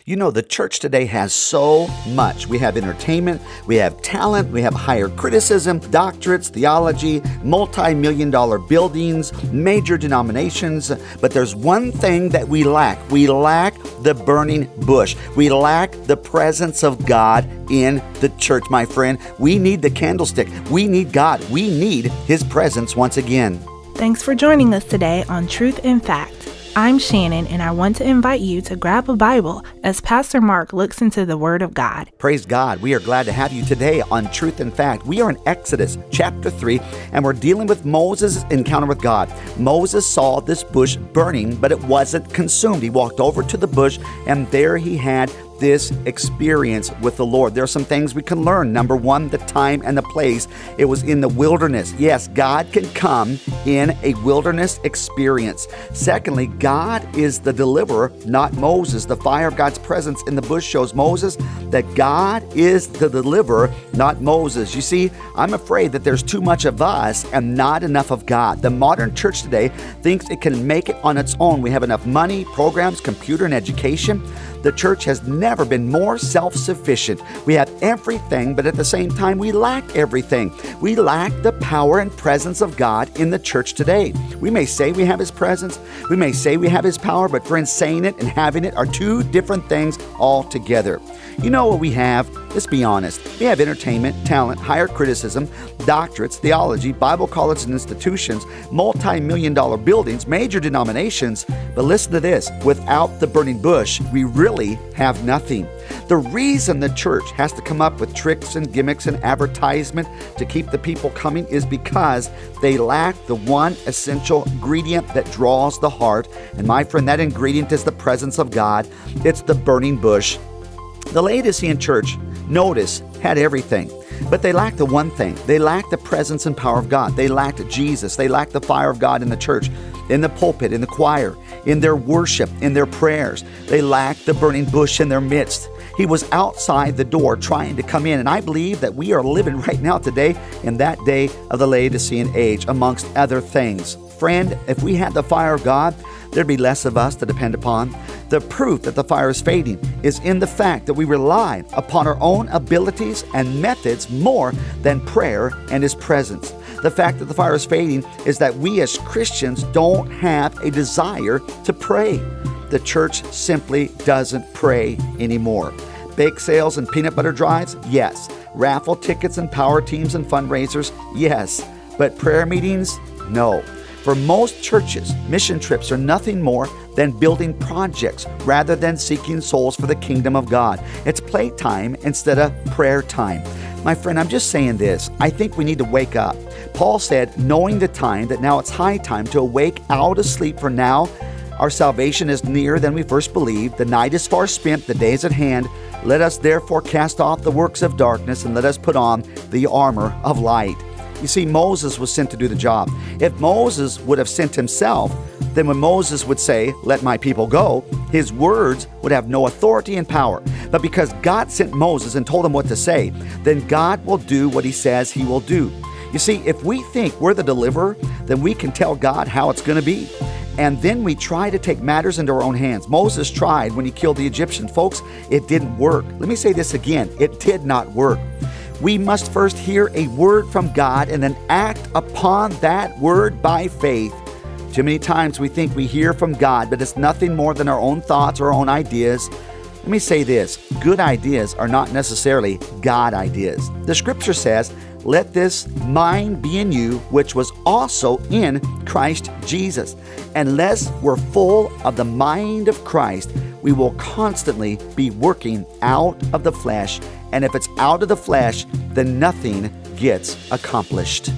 You know, the church today has so much. We have entertainment, we have talent, we have higher criticism, doctorates, theology, multi-million-dollar buildings, major denominations. But there's one thing that we lack. We lack the burning bush. We lack the presence of God in the church, my friend. We need the candlestick. We need God. We need His presence once again. Thanks for joining us today on Truth in Fact. I'm Shannon, and I want to invite you to grab a Bible as Pastor Mark looks into the Word of God. Praise God. We are glad to have you today on Truth in Fact. We are in Exodus chapter 3, and we're dealing with Moses' encounter with God. Moses saw this bush burning, but it wasn't consumed. He walked over to the bush, and there he had this experience with the Lord. There are some things we can learn. Number one, the time and the place. It was in the wilderness. Yes, God can come in a wilderness experience. Secondly, God is the deliverer, not Moses. The fire of God's presence in the bush shows Moses that God is the deliverer, not Moses. You see, I'm afraid that there's too much of us and not enough of God. The modern church today thinks it can make it on its own. We have enough money, programs, computer, and education. The church has never been more self-sufficient. We have everything, but at the same time, we lack everything. We lack the power and presence of God in the church today. We may say we have His presence, we may say we have His power, but friends, saying it and having it are two different things altogether. You know what we have? Let's be honest. We have entertainment, talent, higher criticism, doctorates, theology, Bible colleges and institutions, multi-million-dollar buildings, major denominations. But listen to this. Without the burning bush, we really have nothing. The reason the church has to come up with tricks and gimmicks and advertisement to keep the people coming is because they lack the one essential ingredient that draws the heart. And my friend, that ingredient is the presence of God. It's the burning bush. The Laodicean church, notice, had everything, but they lacked the one thing. They lacked the presence and power of God. They lacked Jesus. They lacked the fire of God in the church, in the pulpit, in the choir, in their worship, in their prayers. They lacked the burning bush in their midst. He was outside the door trying to come in, and I believe that we are living right now today in that day of the Laodicean age, amongst other things. Friend, if we had the fire of God, there'd be less of us to depend upon. The proof that the fire is fading is in the fact that we rely upon our own abilities and methods more than prayer and His presence. The fact that the fire is fading is that we as Christians don't have a desire to pray. The church simply doesn't pray anymore. Bake sales and peanut butter drives? Yes. Raffle tickets and power teams and fundraisers? Yes. But prayer meetings? No. For most churches, mission trips are nothing more than building projects rather than seeking souls for the kingdom of God. It's playtime instead of prayer time. My friend, I'm just saying this. I think we need to wake up. Paul said, knowing the time, that now it's high time to awake out of sleep, for now our salvation is nearer than we first believed. The night is far spent, the day is at hand. Let us therefore cast off the works of darkness and let us put on the armor of light. You see, Moses was sent to do the job. If Moses would have sent himself, then when Moses would say, "Let my people go," his words would have no authority and power. But because God sent Moses and told him what to say, then God will do what He says He will do. You see, if we think we're the deliverer, then we can tell God how it's going to be. And then we try to take matters into our own hands. Moses tried when he killed the Egyptians. Folks, it didn't work. Let me say this again. It did not work. We must first hear a word from God and then act upon that word by faith. Too many times we think we hear from God, but it's nothing more than our own thoughts or our own ideas. Let me say this. Good ideas are not necessarily God ideas. The scripture says, "Let this mind be in you, which was also in Christ Jesus." Unless we're full of the mind of Christ, we will constantly be working out of the flesh. And if it's out of the flesh, then nothing gets accomplished.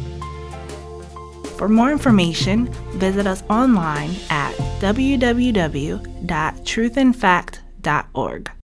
For more information, visit us online at www.truthinfact.org.